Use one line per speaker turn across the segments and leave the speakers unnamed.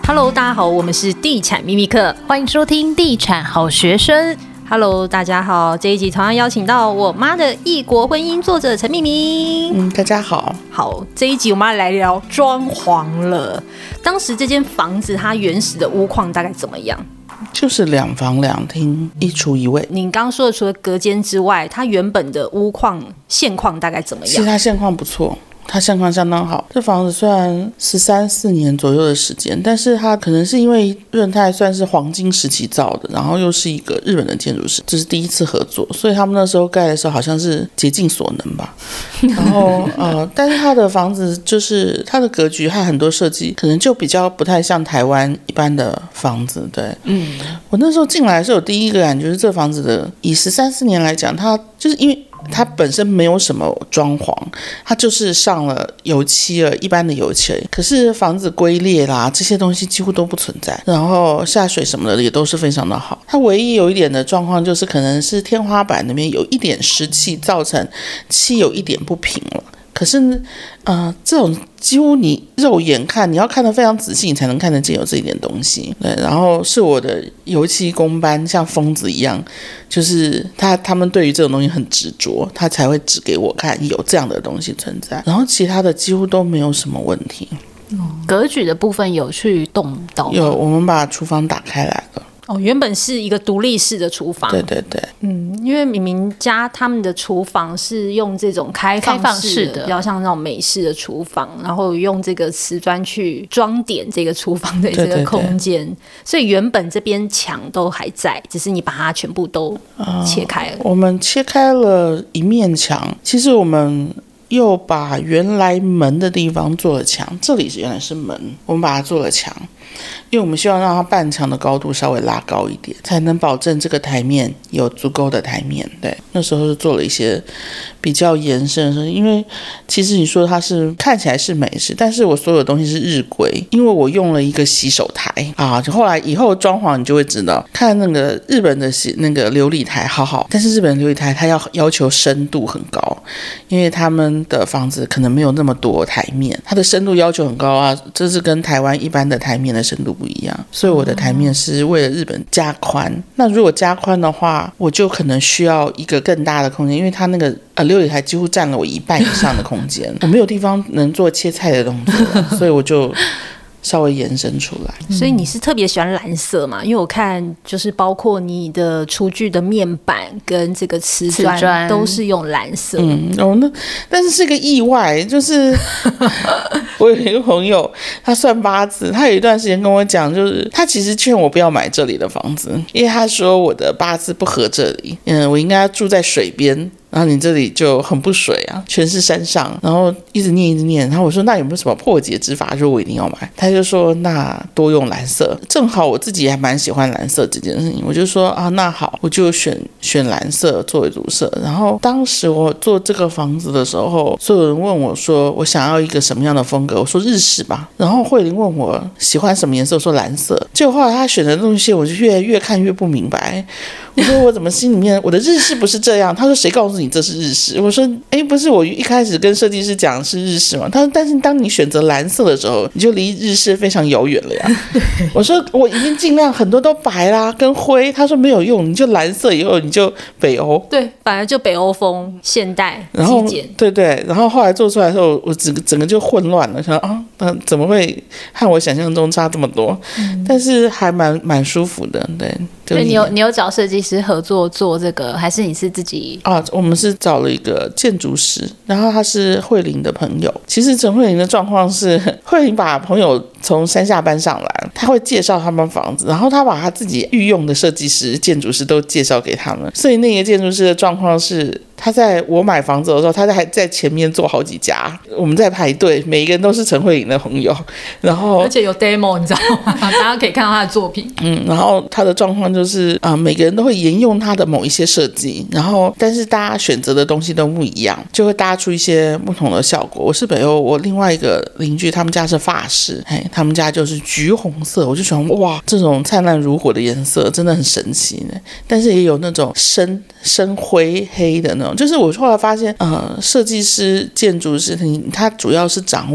Hello， 大家好，我们是地产秘密课，
欢迎收听地产好学生。
Hello， 大家好，这一集同样邀请到我妈的异国婚姻作者陈秘密。
大家好。
好，这一集我们要来聊装潢了。当时这间房子它原始的屋况大概怎么样？
就是2房2厅1厨1卫。
你刚刚说的除了隔间之外，它原本的屋况现况大概怎么样？
其实它现况不错，它现况相当好。这房子虽然13、14年左右的时间，但是它可能是因为润泰算是黄金时期造的，然后又是一个日本的建筑师，这是第一次合作，所以他们那时候盖的时候好像是竭尽所能吧。然后但是它的房子就是它的格局和很多设计可能就比较不太像台湾一般的房子。对，我那时候进来的时候有第一个感觉是这房子的，以13、14年来讲，它就是因为它本身没有什么装潢，它就是上了油漆了，一般的油漆而已。可是房子龟裂啦，这些东西几乎都不存在，然后下水什么的也都是非常的好。它唯一有一点的状况就是可能是天花板那边有一点湿气，造成漆有一点不平了。可是这种几乎你肉眼看，你要看得非常仔细，你才能看得见有这一点东西。对，然后是我的油漆工班像疯子一样，就是他们对于这种东西很执着，他才会指给我看有这样的东西存在。然后其他的几乎都没有什么问题。
格局的部分有去动到吗？
有，我们把厨房打开来了。
原本是一个独立式的厨房。
对对对。
因为明明家他们的厨房是用这种开放式的，比较像那种美式的厨房，然后用这个瓷砖去装点这个厨房的这个空间，对对对，所以原本这边墙都还在，只是你把它全部都切开了。
我们切开了一面墙，其实我们又把原来门的地方做了墙，这里原来是门，我们把它做了墙，因为我们希望让它半墙的高度稍微拉高一点，才能保证这个台面有足够的台面。对，那时候是做了一些比较延伸的事，因为其实你说它是看起来是美式，但是我所有的东西是日规，因为我用了一个洗手台啊，就后来以后装潢你就会知道，看那个日本的那个琉璃台好，但是日本的琉璃台它要求深度很高，因为他们的房子可能没有那么多台面，它的深度要求很高啊，这是跟台湾一般的台面的深度不一样，所以我的台面是为了日本加宽。那如果加宽的话，我就可能需要一个更大的空间，因为它那个琉璃台几乎占了我1半以上的空间，我没有地方能做切菜的动作，所以我就稍微延伸出来。
所以你是特别喜欢蓝色嘛？因为我看就是包括你的厨具的面板跟这个瓷砖都是用蓝色。
但是是个意外，就是我有一个朋友，他算八字，他有一段时间跟我讲，就是他其实劝我不要买这里的房子，因为他说我的八字不合这里，我应该要住在水边。然后你这里就很不水啊，全是山上，然后一直念，然后我说那有没有什么破解之法，说我一定要买。他就说那多用蓝色，正好我自己还蛮喜欢蓝色这件事情，我就说那好，我就选蓝色作为主色。然后当时我做这个房子的时候，所有人问我说我想要一个什么样的风格，我说日式吧。然后慧玲问我喜欢什么颜色，我说蓝色。结果后来他选的东西，我就越看越不明白。我说我怎么心里面我的日式不是这样？他说谁告诉你这是日式？我说不是，我一开始跟设计师讲是日式嘛。他说但是当你选择蓝色的时候，你就离日式非常遥远了呀。我说我已经尽量很多都白啦跟灰，他说没有用，你就蓝色以后你就北欧。
对，反而就北欧风现代
极
简。
对，然后后来做出来的时候，我整个就混乱了，想怎么会和我想象中差这么多？但是还蛮舒服的。对，
所以你有找设计师合作做这个，还是你是自己？
我们是找了一个建筑师，然后他是慧玲的朋友。其实陈慧玲的状况是，慧玲把朋友从山下搬上来，他会介绍他们房子，然后他把他自己御用的设计师、建筑师都介绍给他们。所以那个建筑师的状况是，他在我买房子的时候，他还在前面做好几家，我们在排队，每一个人都是陈慧玲的朋友，然后
而且有 demo， 你知道吗？大家可以看到他的作品。
然后他的状况就是每个人都会沿用他的某一些设计，然后但是大家选择的东西都不一样，就会搭出一些不同的效果。我是北欧，我另外一个邻居他们家是法式，他们家就是橘红色，我就想哇，这种灿烂如火的颜色真的很神奇，但是也有那种深灰的那种，就是我后来发现设计师建筑师他主要是掌握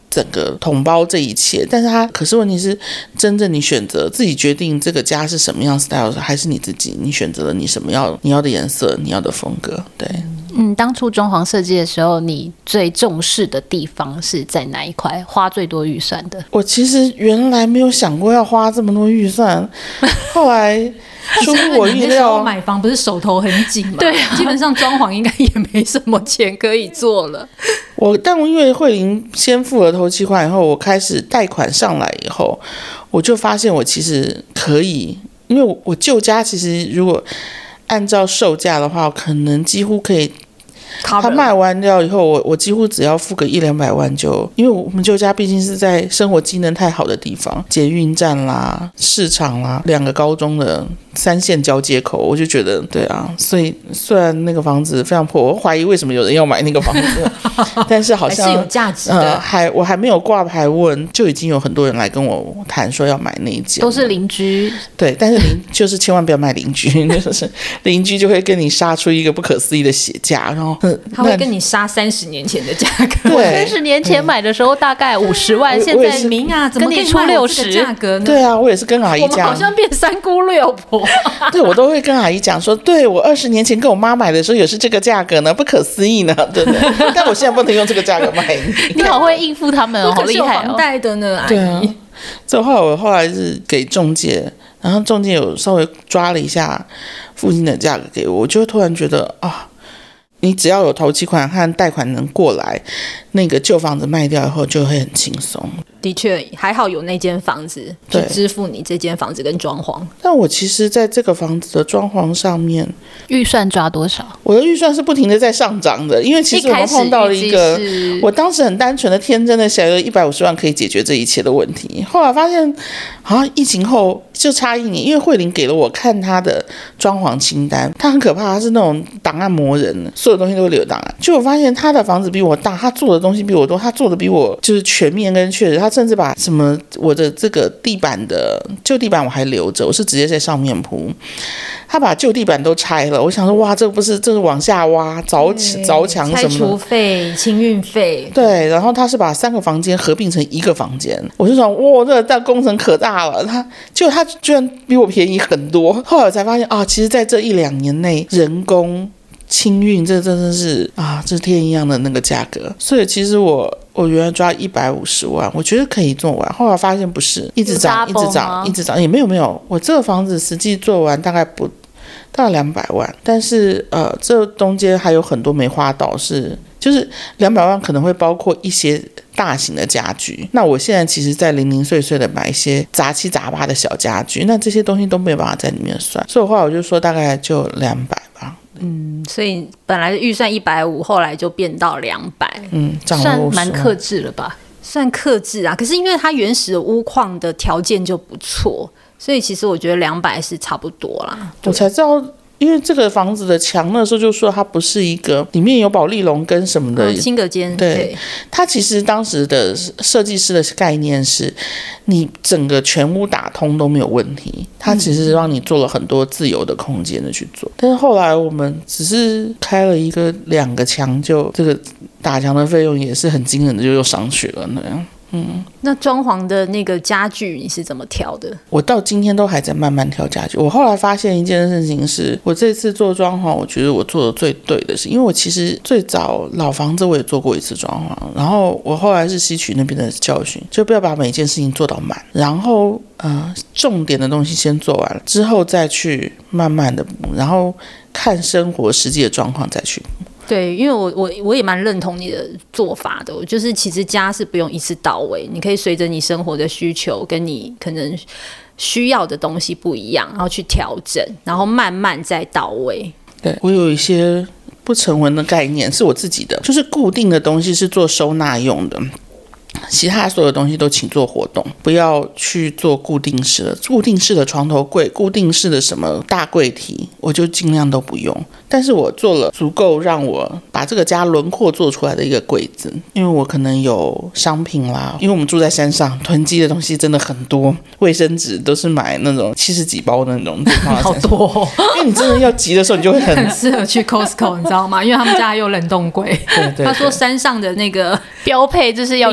整个统包这一切，但是可是问题是，真正你选择自己决定这个家是什么样 style， 还是你自己？你选择了你什么你要的颜色，你要的风格，对。
当初装潢设计的时候，你最重视的地方是在哪一块？花最多预算的？
我其实原来没有想过要花这么多预算，后来出乎我意料。
买房不是手头很紧吗？
对啊，
基本上装潢应该也没什么钱可以做了。
但因为慧玲先付了头期款以后，我开始贷款上来以后，我就发现我其实可以，因为我旧家其实如果按照售价的话，可能几乎可以。他卖完掉以后，我几乎只要付个100-200万就，因为我们旧家毕竟是在生活机能太好的地方，捷运站啦、市场啦，2个高中的3线交接口，我就觉得对啊，所以虽然那个房子非常破，我怀疑为什么有人要买那个房子，但是好像
还是有价值的。
我还没有挂牌问，就已经有很多人来跟我谈说要买那一间，
都是邻居。
对，但是就是千万不要买邻居，就是邻居就会跟你杀出一个不可思议的血价，然后
他会跟你杀30年前的价格。
我30年前买的时候大概50万，现在
明啊，怎么
跟你出60
价格呢？
对啊，我也是跟阿姨讲，
我们好像变3姑6婆。
对，我都会跟阿姨讲说，对我20年前跟我妈买的时候也是这个价格呢，不可思议呢，对不对？但我现在不能用这个价格卖你。
你好会应付他们哦，好厉害哦！
房贷的呢，阿姨。
对啊，所以我后来是给中介，然后中介有稍微抓了一下附近的价格给我，我就突然觉得啊。你只要有头期款和贷款能过来，那个旧房子卖掉以后就会很轻松。
的确，还好有那间房子去支付你这间房子跟装潢。
但我其实在这个房子的装潢上面，
预算抓多少？
我的预算是不停的在上涨的，因为其实我们碰到了一个，我当时很单纯的、天真的想有150万可以解决这一切的问题。后来发现，疫情后就差1年，因为慧玲给了我看她的装潢清单，她很可怕，她是那种档案魔人，所有东西都会留档案。就我发现她的房子比我大，她做的东西比我多，她做的比我就是全面跟确实。她甚至把什么我的这个地板的旧地板我还留着，我是直接在上面铺。他把旧地板都拆了，我想说哇，这是往下挖凿墙什么的，
拆除费、清运费。
对，然后他是把3个房间合并成1个房间，我就想哇，这个工程可大了。他居然比我便宜很多。后来我才发现其实在这1-2年内，人工清运这真的是这是天一样的那个价格。所以其实我原来抓150万，我觉得可以做完，后来发现不是，一直涨，也没有，我这个房子实际做完大概200万，但是这中间还有很多没花到，就是200万可能会包括一些大型的家具。那我现在其实在零零碎碎的买一些杂七杂八的小家具，那这些东西都没有办法在里面算，所以后来我就说大概就200吧。
所以本来的预算150，后来就变到200。
算蛮克制了吧？
算克制啊，可是因为它原始的屋况的条件就不错，所以其实我觉得200是差不多啦。
我才知道。因为这个房子的墙那时候就说它不是一个里面有保丽龙跟什么的
轻隔间，
对，它其实当时的设计师的概念是你整个全屋打通都没有问题，它其实让你做了很多自由的空间的去做。但是后来我们只是开了2个墙，就这个打墙的费用也是很惊人的，就又上去了那样。
那装潢的那个家具你是怎么挑的？
我到今天都还在慢慢挑家具。我后来发现一件事情是，我这次做装潢，我觉得我做的最对的是，因为我其实最早老房子我也做过一次装潢，然后我后来是吸取那边的教训，就不要把每件事情做到满，然后重点的东西先做完了之后再去慢慢的补，然后看生活实际的状况再去补。
对，因为我也蛮认同你的做法的，就是其实家是不用一次到位，你可以随着你生活的需求跟你可能需要的东西不一样，然后去调整，然后慢慢再到位。
对，我有一些不成文的概念是我自己的，就是固定的东西是做收纳用的，其他所有东西都请做活动，不要去做固定式的床头柜，固定式的什么大柜体，我就尽量都不用。但是我做了足够让我把这个家轮廓做出来的一个柜子，因为我可能有商品啦，因为我们住在山上，囤积的东西真的很多，卫生纸都是买那种70几包的那种，
好多哦，
因为你真的要急的时候，你就会
很适合去 Costco， 你知道吗？因为他们家还有冷冻柜。
对，
他说山上的那个
标配就是要有冷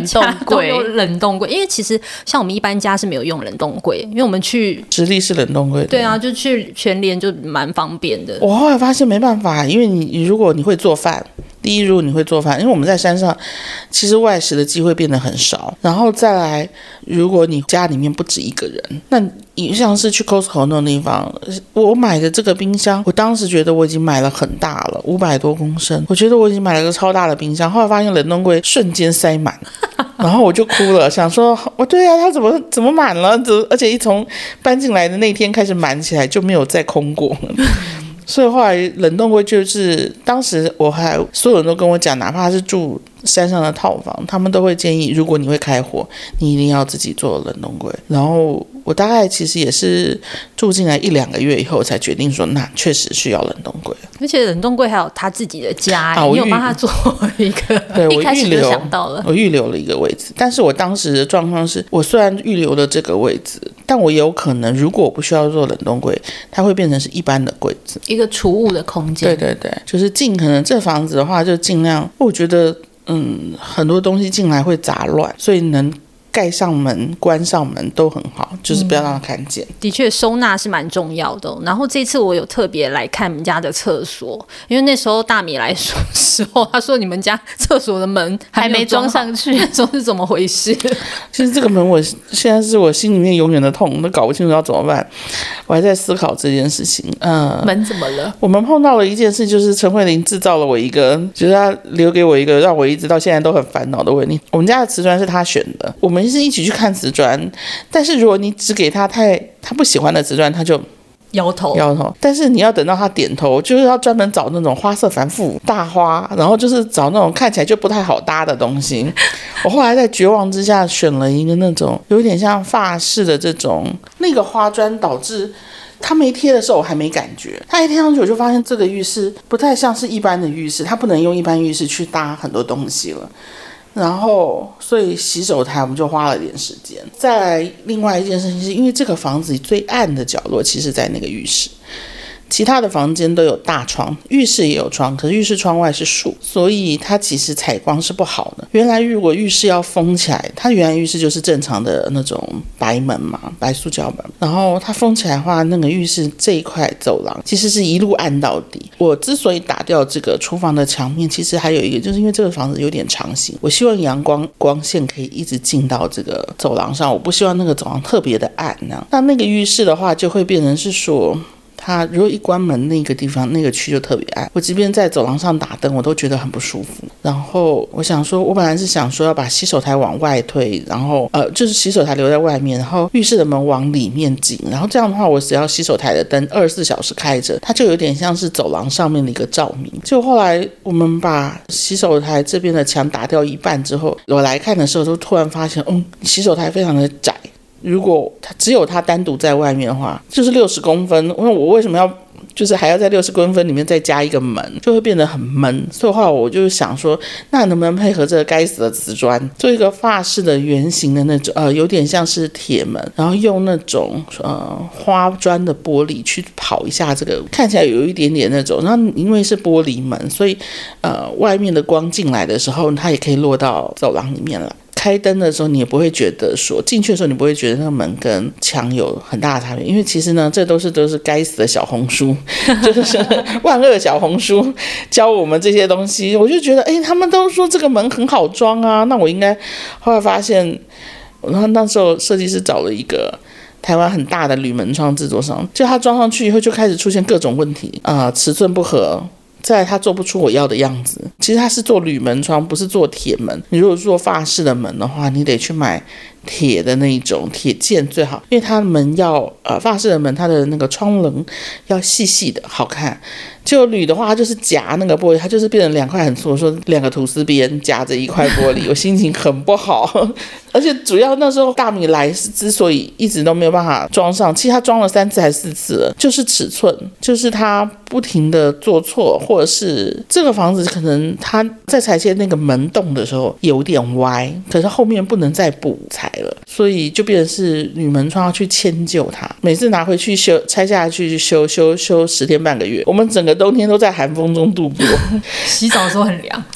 冷冻柜，
都有冷冻柜。因为其实像我们一般家是没有用冷冻柜，因为我们去
直立式冷冻柜。
对啊，就去全联就蛮方便的。
我后来发现没办法，因为如果你会做饭。第一，如果你会做饭，因为我们在山上，其实外食的机会变得很少。然后再来，如果你家里面不止一个人，那你像是去 Costco 那种地方，我买的这个冰箱，我当时觉得我已经买了很大了，500多公升，我觉得我已经买了个超大的冰箱。后来发现冷冻柜瞬间塞满，然后我就哭了，想说，对啊，它怎么满了？而且一从搬进来的那天开始满起来，就没有再空过。所以后来冷冻柜就是当时所有人都跟我讲，哪怕是住山上的套房，他们都会建议，如果你会开火，你一定要自己做冷冻柜。然后我大概其实也是住进来1-2个月以后才决定说，那确实需要冷冻柜。
而且冷冻柜还有他自己的家，你有帮他做一个，
对，
一开始就想到了，
我预留了一个位置。但是我当时的状况是，我虽然预留了这个位置，但我有可能如果我不需要做冷冻柜，它会变成是一般的柜子，
一个储物的空间。
对，就是可能这房子的话就尽量，我觉得很多东西进来会杂乱，所以能盖上门关上门都很好，就是不要让他看见。
的确收纳是蛮重要的然后这次我有特别来看你们家的厕所，因为那时候大米来说的时候，他说你们家厕所的门
还没装上去，
说是怎么回事？
其实这个门现在是我心里面永远的痛，都搞不清楚要怎么办，我还在思考这件事情。
门怎么了？
我们碰到了一件事，就是陈慧琳制造了我一个，就是她留给我一个让我一直到现在都很烦恼的问题。我们家的瓷砖是她选的，我们是一起去看瓷砖，但是如果你只给他他不喜欢的瓷砖，他就
摇头。
但是你要等到他点头，就是要专门找那种花色繁复大花，然后就是找那种看起来就不太好搭的东西。我后来在绝望之下选了一个那种有点像法式的这种那个花砖，导致他没贴的时候我还没感觉，他一贴上去我就发现这个浴室不太像是一般的浴室，他不能用一般浴室去搭很多东西了。然后所以洗手台我们就花了点时间。再来另外一件事情是，因为这个房子最暗的角落其实在那个浴室，其他的房间都有大窗，浴室也有窗，可是浴室窗外是树，所以它其实采光是不好的。原来如果浴室要封起来，它原来浴室就是正常的那种白门嘛，白塑胶门，然后它封起来的话，那个浴室这一块走廊其实是一路暗到底。我之所以打掉这个厨房的墙面，其实还有一个就是因为这个房子有点长形，我希望阳光线可以一直进到这个走廊上，我不希望那个走廊特别的暗那个浴室的话就会变成是说，它如果一关门，那个地方那个区就特别暗，我即便在走廊上打灯我都觉得很不舒服。然后我想说，我本来是想说要把洗手台往外推，然后就是洗手台留在外面，然后浴室的门往里面进，然后这样的话我只要洗手台的灯24小时开着，它就有点像是走廊上面的一个照明。就后来我们把洗手台这边的墙打掉一半之后，我来看的时候就突然发现洗手台非常的窄，如果只有它单独在外面的话，就是60公分。我为什么要就是还要在60公分里面再加一个门，就会变得很闷。所以后来我就想说，那能不能配合这个该死的瓷砖，做一个法式的圆形的那种有点像是铁门，然后用那种花砖的玻璃去跑一下这个，看起来有一点点那种。然后因为是玻璃门，所以外面的光进来的时候，它也可以落到走廊里面来。开灯的时候你也不会觉得说，进去的时候你不会觉得那个门跟墙有很大的差别，因为其实呢这都是该死的小红书，就是万恶小红书教我们这些东西。我就觉得他们都说这个门很好装啊，那我应该，后来发现，然后那时候设计师找了一个台湾很大的铝门窗制作商，就他装上去以后就开始出现各种问题尺寸不合，再来他做不出我要的样子。其实他是做铝门窗，不是做铁门。你如果做法式的门的话，你得去买铁的那一种铁件最好，因为它的门要法式的门，它的那个窗棱要细细的好看。就铝的话，它就是夹那个玻璃，它就是变成2块很粗，说2个吐司边夹着一块玻璃，我心情很不好。而且主要那时候大米来之所以一直都没有办法装上，其实他装了3次还4次了，就是尺寸，就是他不停的做错，或者是这个房子可能他在裁切那个门洞的时候有点歪，可是后面不能再补裁了，所以就变成是铝门窗要去迁就它，每次拿回去修，拆下去修10天半个月，我们整个冬天都在寒风中度过。
洗澡的时候很凉。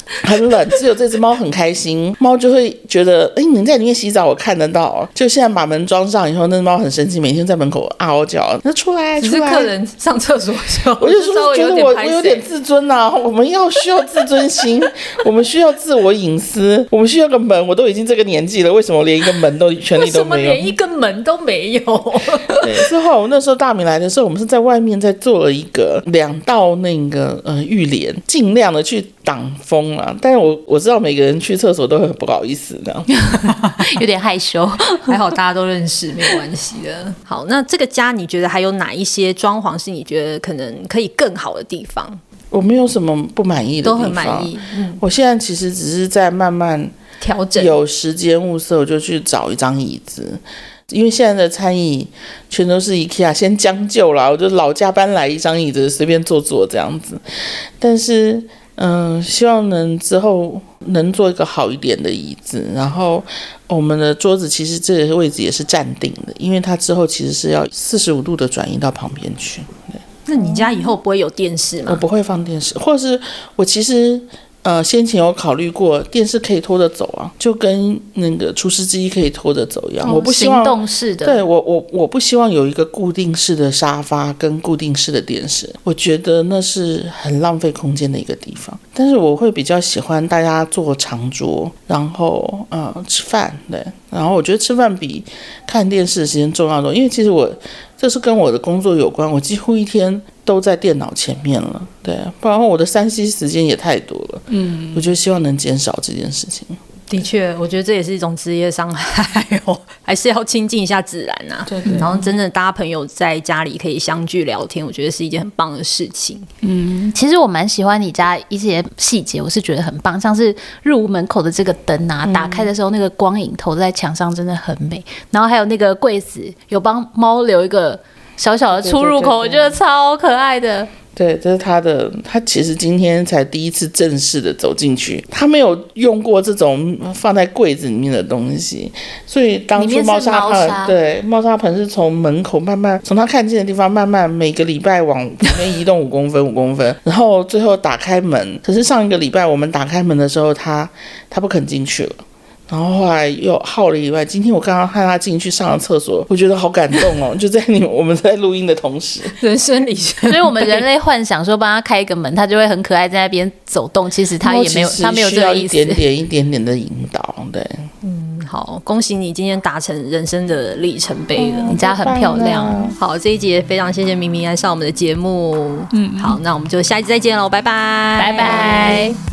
很冷，只有这只猫很开心，猫就会觉得你在里面洗澡我看得到，就现在把门装上以后，那只猫很生气，每天在门口嗷叫，那出来出来。
只是客人上厕所的时候，
我就说觉得我有点自尊啊，我们需要自尊心，我们需要自我隐私，我们需要个门，我都已经这个年纪了，为什么连一个门都权利都没有？
为什么连一个门都没有？
对，之后那时候大米来的时候，我们是在外面再做了一个2道那个浴帘，尽量的去挡风啊。但是我知道每个人去厕所都很不好意思这样
有点害羞，
还好大家都认识，没有关系的。好，那这个家你觉得还有哪一些装潢是你觉得可能可以更好的地方？
我没有什么不满意的地方，
都很满意。
我现在其实只是在慢慢
调整，
有时间物色我就去找一张椅子。因为现在的餐椅全都是 IKEA 先将就啦，我就老家搬来一张椅子随便坐坐这样子。但是希望之后能做一个好一点的椅子，然后我们的桌子其实这个位置也是站定的，因为它之后其实是要45度的转移到旁边去。对，
那你家以后不会有电视吗？
我不会放电视，或是我其实先前有考虑过电视可以拖着走啊，就跟那个除湿机可以拖着走一样。我不希望
行动式的，
对，我不希望有一个固定式的沙发跟固定式的电视，我觉得那是很浪费空间的一个地方。但是我会比较喜欢大家坐长桌，然后吃饭，对，然后我觉得吃饭比看电视的时间重要多，因为其实这是跟我的工作有关，我几乎一天都在电脑前面了，对，不然我的3C 时间也太多了，我就希望能减少这件事情。
的确，我觉得这也是一种职业伤害哦，还是要亲近一下自然啊。
对，
然后真的搭朋友在家里可以相聚聊天，我觉得是一件很棒的事情。
其实我蛮喜欢你家一些细节，我是觉得很棒，像是入门口的这个灯啊，打开的时候那个光影投在墙上真的很美。然后还有那个柜子有帮猫留一个小小的出入口，我觉得超可爱的。
对，这是他其实今天才第一次正式的走进去，他没有用过这种放在柜子里面的东西，所以当初猫砂盆，对，猫砂盆是从门口慢慢从他看见的地方慢慢每个礼拜往旁边移动5公分5公分，然后最后打开门。可是上一个礼拜我们打开门的时候，他不肯进去了。然后后来又耗了一外，今天我刚刚看他进去上了厕所，我觉得好感动哦！就在我们在录音的同时，
人生里程，
所以我们人类幻想说帮他开一个门，他就会很可爱在那边走动，其实他也没有，他没有这个意思，
一点点的引导，对。
好，恭喜你今天达成人生的里程碑了，
你家很漂亮。
好，这一集非常谢谢明明来上我们的节目。好，那我们就下一集再见喽，拜拜，
拜拜。